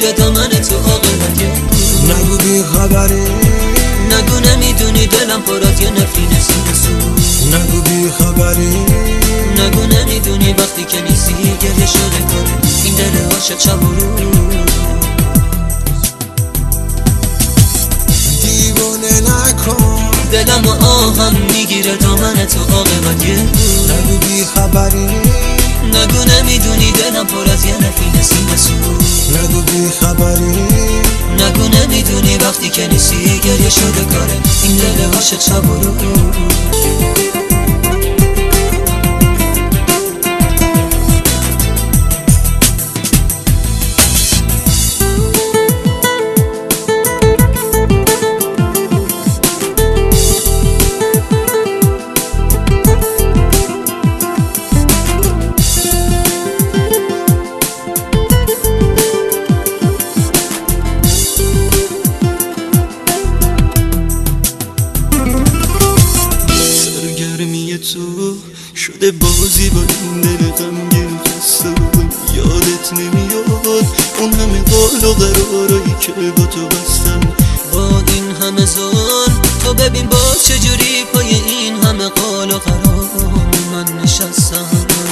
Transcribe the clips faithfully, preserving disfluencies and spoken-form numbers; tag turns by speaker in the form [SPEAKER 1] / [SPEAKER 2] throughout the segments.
[SPEAKER 1] میگیره دامن تو عاقبت یه روز.
[SPEAKER 2] نگو بی خبری،
[SPEAKER 1] نگو نمیدونی دلم پر از یه نفرین سوز.
[SPEAKER 2] نگو بی خبری،
[SPEAKER 1] نگو نمیدونی وقتی که نیستی گریه شده کنه این دل عاشق شب و روز.
[SPEAKER 2] دیوونه نکن
[SPEAKER 1] دلم و آهم میگیره دامن تو عاقبت یه روز.
[SPEAKER 2] نگو بی خبری،
[SPEAKER 1] نگو نمیدونی دلم پر از یه نفرین سوز.
[SPEAKER 2] نگو بی خبری،
[SPEAKER 1] نگو نمیدونی وقتی که نیستی گریه شده کاره این دل عاشق شب و روز.
[SPEAKER 3] تو شده بازی با این دل غمگین خسته و یادت نمیاد اون همه قال و قرارایی که با تو بستم.
[SPEAKER 1] با این همه ظلم تو ببین باز چجوری پای این همه قال و قرار من نشستم.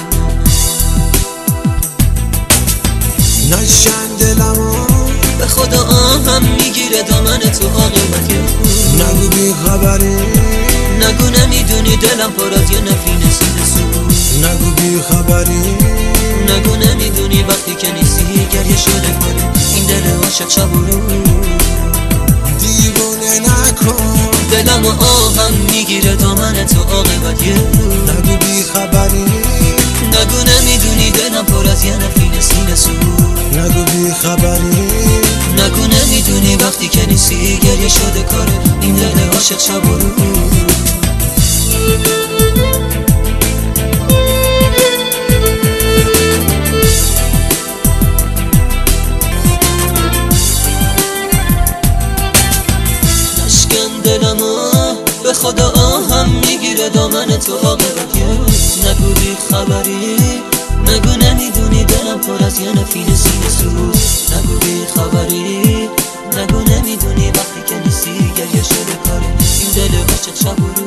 [SPEAKER 2] نشن دلمو
[SPEAKER 1] به خدا آهم میگیره دامن تو عاقبت یه روز.
[SPEAKER 2] نگو بی خبری،
[SPEAKER 1] نگو نمیدونی دلم پر از یه نفرین سوز.
[SPEAKER 2] نگو بی خبری،
[SPEAKER 1] نگو نمیدونی وقتی که نیستی گریه شده کنه این دل عاشق شب و روز.
[SPEAKER 2] دیوونه نکن
[SPEAKER 1] دلم و آهم میگیره دامن تو عاقبت یه روز.
[SPEAKER 2] نگو بی خبری،
[SPEAKER 1] نگو نمیدونی دلم پر از یه نفرین سوز.
[SPEAKER 2] نگو بی خبری،
[SPEAKER 1] نگو نمیدونی وقتی که نیستی گریه شده کاره این دل عاشق شب و روز. نشکن دلمو به خدا آهم میگیره دامن تو عاقبت یه روز. نگو بی خبری، نگو نمیدونی دلم پر از یه نفرین سوز. نگو بی خبری، نگو نمیدونی وقتی که نیستی گریه شده کاره این دل عاشق شب و روز.